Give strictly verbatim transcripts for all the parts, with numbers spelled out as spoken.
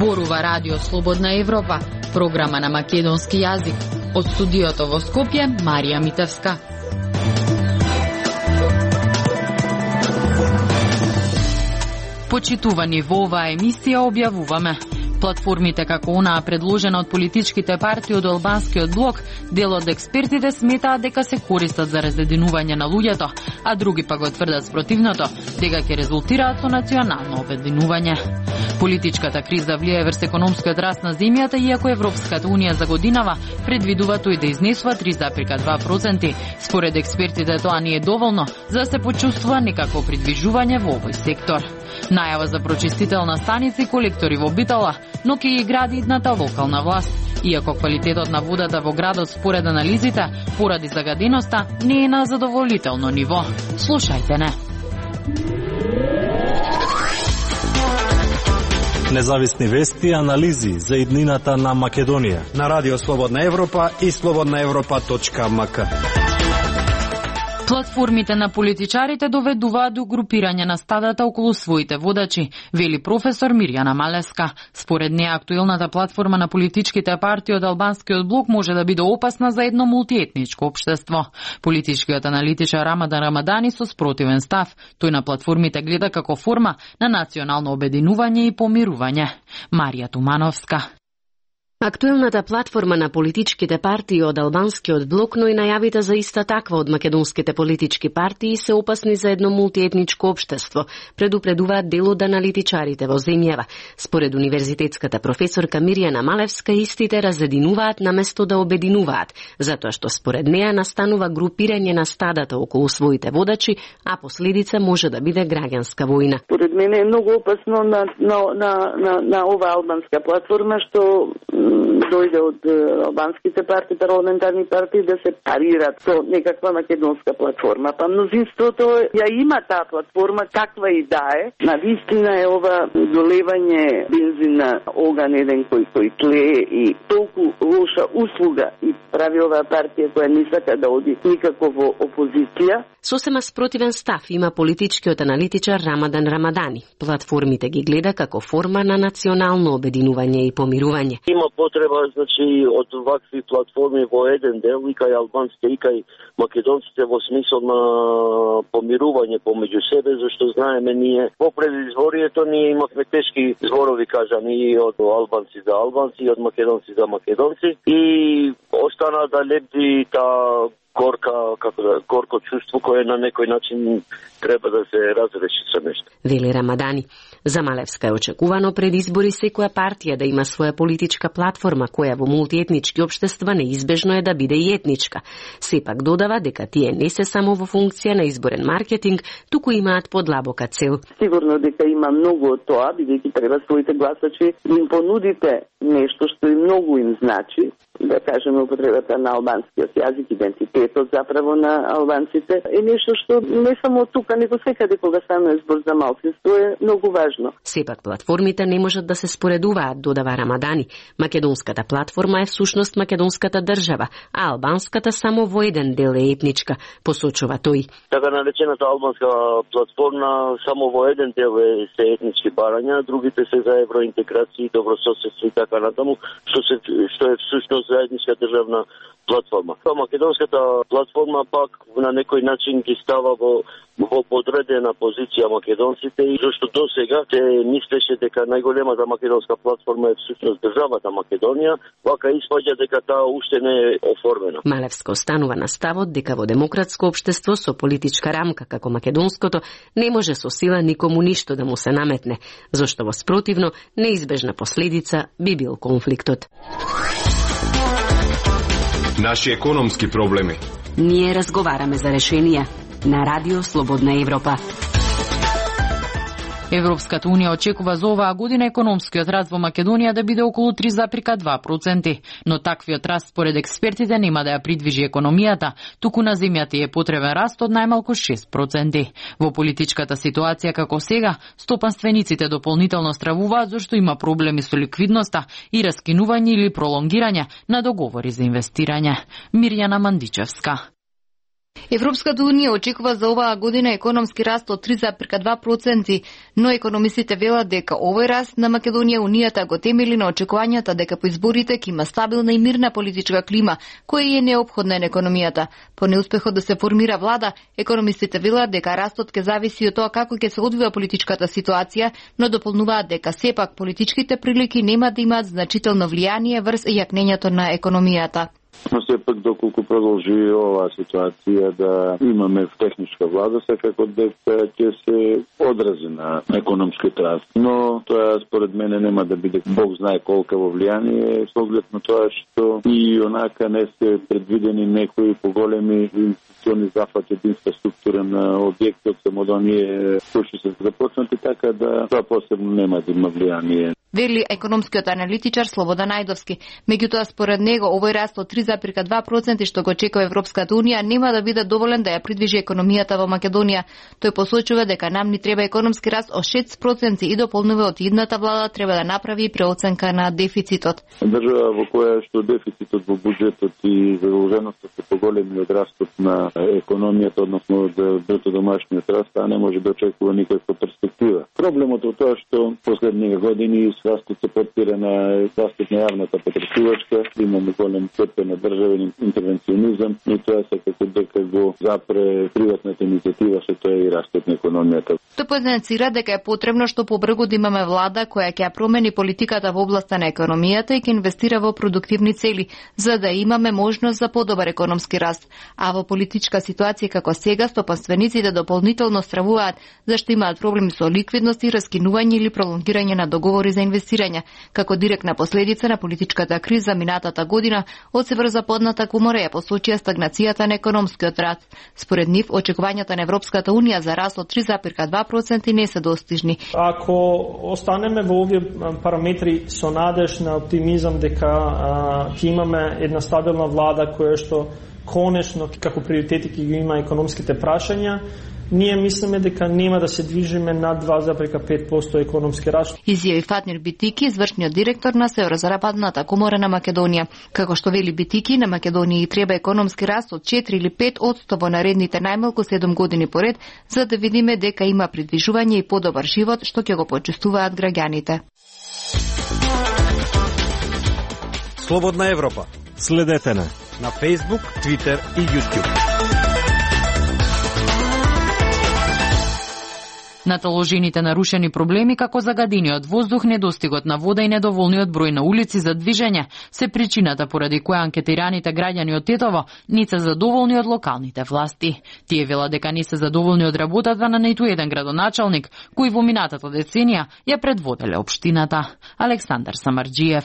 Зборува Радио Слободна Европа, програма на македонски јазик. Од студиото во Скопје, Марија Митевска. Почитувани во оваа емисија објавуваме: платформите како онаа предложена од политичките партии од албанскиот блок, дел од експертите сметаат дека се користат за разединување на луѓето, а други пак го тврдат спротивното, дека ќе резултираат со национално обединување. Политичката криза влијае врз економскиот раст на земјата, иако Европската унија за годинава предвидува тој да изнесува три зарез два проценти. Според експертите тоа не е доволно за да се почувствува некакво придвижување во овој сектор. Најава за прочистителна станица и колектори во Битола, но ќе ги гради идната локална власт. Иако квалитетот на водата во градот според анализите, поради загаденоста, не е на задоволително ниво. Слушајте не. Независни вести и анализи за иднината на Македонија на Радио Слободна Европа и слободна европа точка ем ка. Платформите на политичарите доведуваат до групирање на стадата околу своите водачи, вели професор Мирјана Малевска. Според неа, актуелната платформа на политичките партии од албанскиот блок може да биде опасна за едно мултиетничко општество. Политичкиот аналитичар Рамадан Рамадани со спротивен став. Тој на платформите гледа како форма на национално обединување и помирување. Марија Тумановска. Актуелната платформа на политичките партии од албанскиот блок, но и најавите за иста таква од македонските политички партии се опасни за едно мултиетничко општество, предупредуваат дел од аналитичарите во земјава. Според универзитетската професорка Мирјана Малевска, истите разединуваат наместо да обединуваат, затоа што според неа настанува групирање на стадата околу своите водачи, а последица може да биде граѓанска војна. Според мене е многу опасно на, на, на, на, на ова албанска платформа, што дојде од албанските партии, парламентарни партии да се парират со некаква македонска платформа. Па мнозинството ја има таа платформа, каква и да е. Навистина е ова долевање бензин на оган еден кој кој тлее и толку лоша услуга и прави оваа партија која не сака да оди никако во опозиција. Сосема спротивен став има политичкиот аналитичар Рамадан Рамадани. Платформите ги гледа како форма на национално обединување и помирување. Има потреба, значи, од вакви платформи во еден дел, и кај албанците, и кај македонците, во смисол на помирување помеѓу себе, зашто знаеме ние во предизборието ние имавме тешки зборови кажани и од албанци за албанци, и од македонци за македонци, и остана да лепди таа горка, како да, горко чувство кое на некој начин треба да се разреши со нешто. Вели Рамадани. За Малевска е очекувано пред избори секоја партија да има своја политичка платформа, која во мултиетнички општества неизбежно е да биде и етничка. Сепак додава дека тие не се само во функција на изборен маркетинг, туку имаат подлабока цел. Сигурно дека има многу од тоа, бидејќи треба своите гласачи да им понудите нешто што и многу им значи, да кажеме употребата на албанскиот јазик, идентитетот заправо на албанците, е нешто што не само тука, него секаде кога станува збор за малцинство е многу важно. Сепак платформите не можат да се споредуваат, додава Рамадани. Македонската платформа е всушност македонската држава, а албанската само во еден дел е етничка, посочува тој. Така наречената албанска платформа само во еден дел е се етнички барања, другите се за евроинтеграција, добрососедство и така натаму, што се што е всушност заедничка државна платформа. Па македонската платформа пак на некој начин ги става во во подредена позиција македонците, и зашто до сега се мислеше дека најголемата македонска платформа е всушност државата Македонија, вака испаѓа дека таа уште не е оформена. Малевска останува на ставот дека во демократско општество со политичка рамка како македонското не може со сила никому ништо да му се наметне, зашто во спротивно неизбежна последица би бил конфликтот. Наши економски проблеми. Ние разговараме за решенија на Радио Слободна Европа. Европската унија очекува за оваа година економскиот раст во Македонија да биде околу три зарез два проценти, но таквиот раст според експертите нема да ја придвижи економијата, туку на земјата е потребен раст од најмалку шест проценти. Во политичката ситуација како сега, стопанствениците дополнително стравуваат зашто има проблеми со ликвидноста и раскинување или пролонгирање на договори за инвестирање. Мирјана Мандичевска. Европската унија очекува за оваа година економски раст од три зарез два проценти, но економистите велат дека овој раст на Македонија унијата го темели на очекувањата дека по изборите ќе има стабилна и мирна политичка клима, која е неопходна на економијата. По неуспехот да се формира влада, економистите велат дека растот ќе зависи од тоа како ќе се одвива политичката ситуација, но дополнуваат дека сепак политичките прилики нема да имаат значително влијание врз јакнењето на економијата. Но сепак доколку продолжи оваа ситуација да имаме техничка влада, секако дека ќе се одрази на економскиот раст. Но тоа според мене нема да биде Бог знае колкаво влијание, со оглед на тоа што и онака не се предвидени некои поголеми инвестициони зафати од инфраструктура на објектот само да оние кои што се започнати, така да тоа посебно нема да има влијание. Вели економскиот аналитичар Слободан Најдовски. Меѓутоа, според него, овој раст од три зарез два проценти што го очекува Европската унија нема да биде доволен да ја придвижи економијата во Македонија. Тој посочува дека нам ни треба економски раст од шест проценти и дополнува од идната влада треба да направи преоценка на дефицитот. Држава во која што дефицитот во буџетот и задолженоста се поголеми од растот на економијата, односно од бруто домашниот раст, а не може да очекува никаква перспектива. Проблемот е тоа што последните години растот се потпира на растот на јавната потребувачка, имаме голем степен на државен интервенционизам и тоа се како дека го запре приватната иницијатива, што тоа е и растот на економијата. Тој позначира дека е потребно што побрзо да имаме влада која ќе ја промени политиката во областа на економијата и ќе инвестира во продуктивни цели, за да имаме можност за подобар економски раст. А во политичка ситуација како сега, стопанствениците дополнително стравуваат зашто имаат проблеми со ликвидност и раскинување или пролонгирање на договори за инвестирање, како директна последица на политичката криза минатата година од Северозападната комора ја посочија стагнацијата на економскиот раст. Според нив, очекувањата на Европската унија за раст од три зарез два проценти не се достижни. Ако останеме во овие параметри со надеж на оптимизам дека ќе имаме една стабилна влада која што конечно како приоритети ќе ги има економските прашања, ние мислиме дека нема да се движиме над два зарез пет проценти економски раст. Изјави Фатмир Битики, извршниот директор на Северозападната комора на Македонија. Како што вели Битики, на Македонија и треба економски раст од четири или пет одсто во наредните најмалку седум години поред, за да видиме дека има придвижување и подобар живот што ќе го почувствуваат граѓаните. Слободна Европа. Следете на на Facebook, Twitter и YouTube. Наталожените нарушени проблеми како загадениот воздух, недостигот на вода и недоволниот број на улици за движење се причината поради која анкетираните граѓани од Тетово не се задоволни од локалните власти. Тие велат дека не се задоволни од работата на ниту еден градоначалник кој во минатата деценија ја предводеле општината. Александар Самарџиев.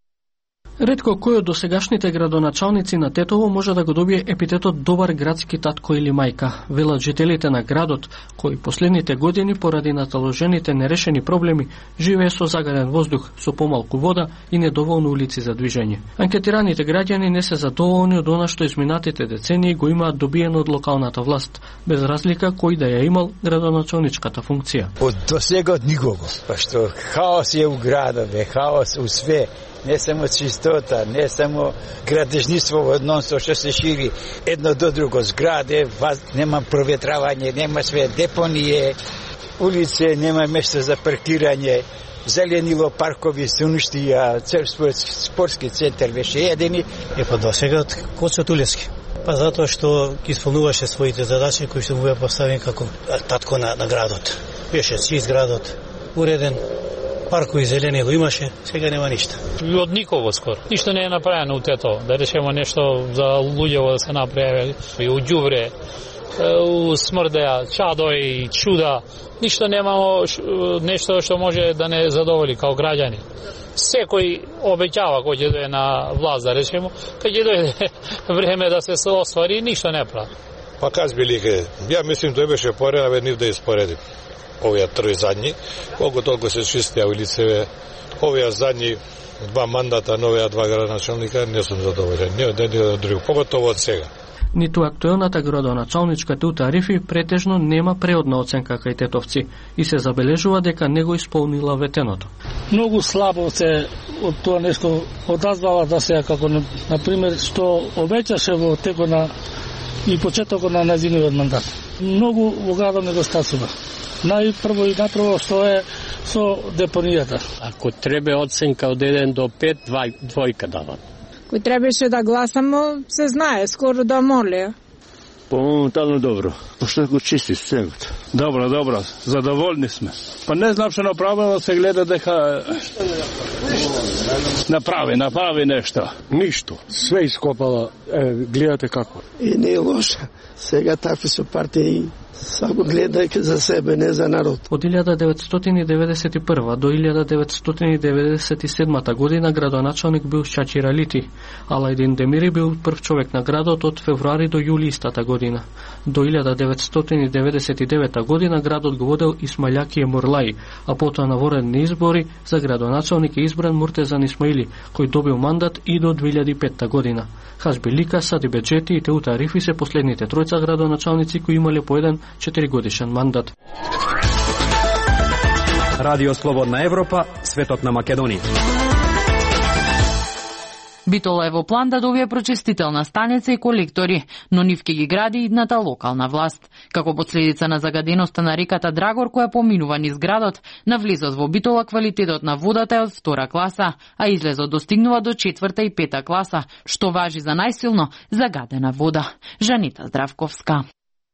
Ретко кој од досегашните градоначалници на Тетово може да го добие епитетот добар градски татко или мајка, велат жителите на градот, кои последните години поради наталожените нерешени проблеми живее со загаден воздух, со помалку вода и недоволни улици за движење. Анкетираните граѓани не се задоволни од она што изминатите децении го имаат добиено од локалната власт, без разлика кој да ја имал градоначалничката функција. Од досега никого, па што хаос е у градове, хаос у све. Не само чистота, не само градежниство во односо што се шири едно до друго, зграде, ваз, нема проветравање, нема све, депонije, улице, нема место за паркирање, зеленило, паркови се уништија, цел спортски центар беше едини. Е па досега Коцо Тулевски. Па затоа што ги исполнуваше своите задачи кои што му беа поставени како татко на, на градот. Беше чист градот, уреден, паркови зеленило имаше, сега нема ништо. И од никого скоро. Ништо не е направено у Тетово. Да речеме нешто за луѓето да се направи, и у ѓубре, у смрдеа, чадој, чуда. Ништо немамо нешто што може да не задоволи као граѓани. Секој обеќава кој ќе дојде на власт, да речеме, кога ќе дојде време да се оствари, ништо не прави. Па каз билике, ја мислим тој беше поред, абе нив да испореди. Овие трој задни, колку толку се чистија улицеве, овие задни два мандата, новија два градоначалника, не сум задоволен, не од еден од друг, поготово од сега. Ниту актуелната градоначалничка Тута Арифи претежно нема преодна оценка кај тетовци и се забележува дека не го исполнила ветеното. Многу слабо се од тоа нешто одазвала да се како на пример што обеќаше во текот на и почетокот на нејзиниот мандат. Многу во градот недостасува. Најпрво и најпрво што е со депонијата. Ако треба оценка од еден до пет, двојка давам. Кој требаше да гласамо, се знае, скоро да моле. Моментално добро, пошто го чисти снегот. Добро, добро, задоволни сме. Па не знам што направено, се гледа дека направи, направи нешто. Ништо, све ископала, е, гледате како. И не е лошо, сега такви со партии, само гледајќи за себе, не за народ. Од илјада деветстотини деветдесет и прва до илјада деветстотини деветдесет и седма година градоначалник бил Чачи Ралити, Алајдин Демири бил прв човек на градот од февруари до јули истата година. До илјада деветстотини деветдесет и девета година градот го водел Исмајлјаки Емурлаи, а потоа на воредни избори за градоначалник е избран Муртезан Исмаили, кој добил мандат и до две илјади и петта година. Хашби Лика, Сади Беджети и Теута Арифи се последните тројца градоначалници кои имале по еден четиригодишен мандат. Радио Слободна Европа, светот на Македонија. Битола е во план да добие прочистителна станица и колектори, но нив ќе ги гради идната локална власт. Како последица на загаденоста на реката Драгор која поминува низ градот, на влезот во Битола квалитетот на водата е од втора класа, а излезот достигнува до четврта и пета класа, што важи за најсилно загадена вода. Жанита Здравковска.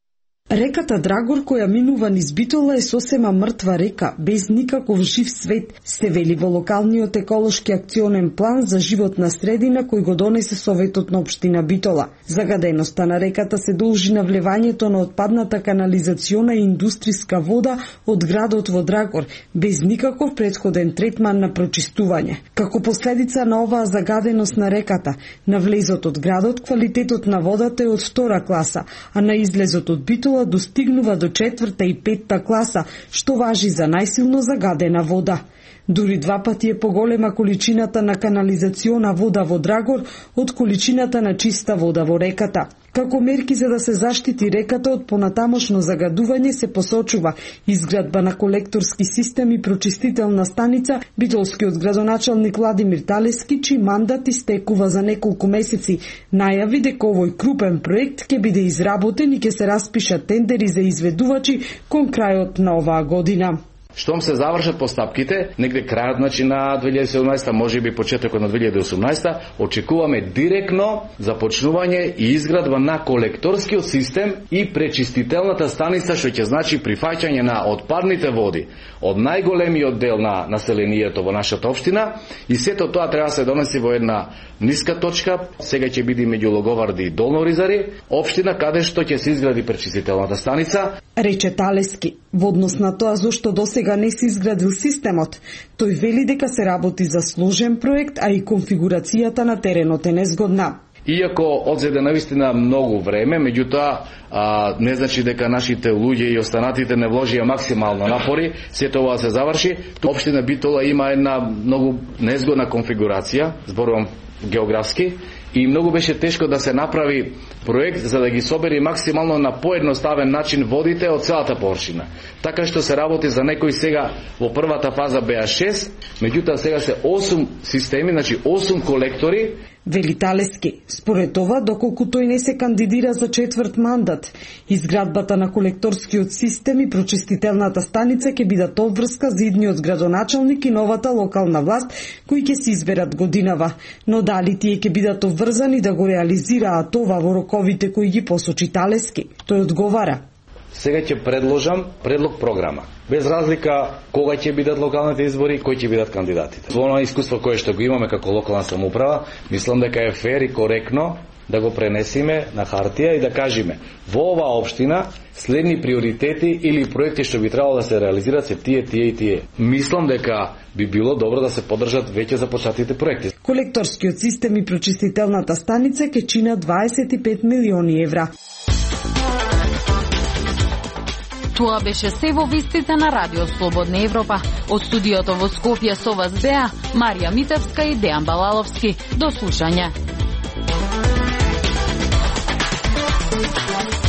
Реката Драгор која минува низ Битола е сосема мртва река, без никаков жив свет, се вели во локалниот еколошки акционен план за животна средина кој го донесе Советот на општина Битола. Загаденоста на реката се должи на влевањето на отпадната канализациона и индустријска вода од градот во Драгор, без никаков претходен третман на прочистување. Како последица на оваа загаденост на реката, на влезот од градот квалитетот на водата е од втора класа, а на излезот од Битола достигнува до четврта и петта класа, што важи за најсилно загадена вода. Дури два пати е поголема количината на канализациона вода во Драгор од количината на чиста вода во реката. Како мерки за да се заштити реката од понатамошно загадување се посочува изградба на колекторски систем и прочистителна станица. Битолскиот градоначалник Владимир Талески, чиј мандат истекува за неколку месеци, најави дека овој крупен проект ќе биде изработен и ќе се распишат тендери за изведувачи кон крајот на оваа година. Штом се завршат постапките, негде крајот значи на две илјади и седумнаесета, може би почетокот на две илјади и осумнаесета, очекуваме директно започнување и изградба на колекторскиот систем и пречистителната станица, што ќе значи прифаќање на отпадните води од најголемиот дел на населението во нашата општина, и сето тоа треба да се донеси во една ниска точка. Сега ќе биде меѓу Логоварди и Долно Оризари, општина каде што ќе се изгради пречистителната станица. Рече Талески, во однос на тоа зошто досега не се изградил системот, тој вели дека се работи за сложен проект, а и конфигурацијата на теренот е незгодна. Иако одзеде навистина многу време, меѓутоа а, не значи дека нашите луѓе и останатите не вложија максимално напори, сето ова се заврши. Општина Битола има една многу незгодна конфигурација, зборувам географски, и многу беше тешко да се направи проект за да ги собери максимално на поедноставен начин водите од целата површина. Така што се работи за некои сега во првата фаза беа шест, меѓутоа сега се осум системи, значи осум колектори. Вели Талески, според ова, доколку тој не се кандидира за четврт мандат, изградбата на колекторскиот систем и прочистителната станица ќе бидат обврска за идниот градоначалник и новата локална власт, кои ќе се изберат годинава. Но дали тие ќе бидат обврзани да го реализираат ова во роковите кои ги посочи Талески? Тој одговара: Сега ќе предложам предлог програма. Без разлика кога ќе бидат локалните избори, кои ќе бидат кандидатите. Во оно искуство кое што го имаме како локална самоуправа, мислам дека е фер и коректно да го пренесиме на хартија и да кажеме во оваа општина следни приоритети или проекти што би требало да се реализираат се тие, тие и тие. Мислам дека би било добро да се поддржат веќе започнатите проекти. Колекторскиот систем и прочистителната станица ќе чинат дваесет и пет милиони евра. Тоа беше се во вестите на Радио Слободна Европа. Од студиото во Скопје со вас беа Марија Митевска и Дејан Балаловски. До слушање.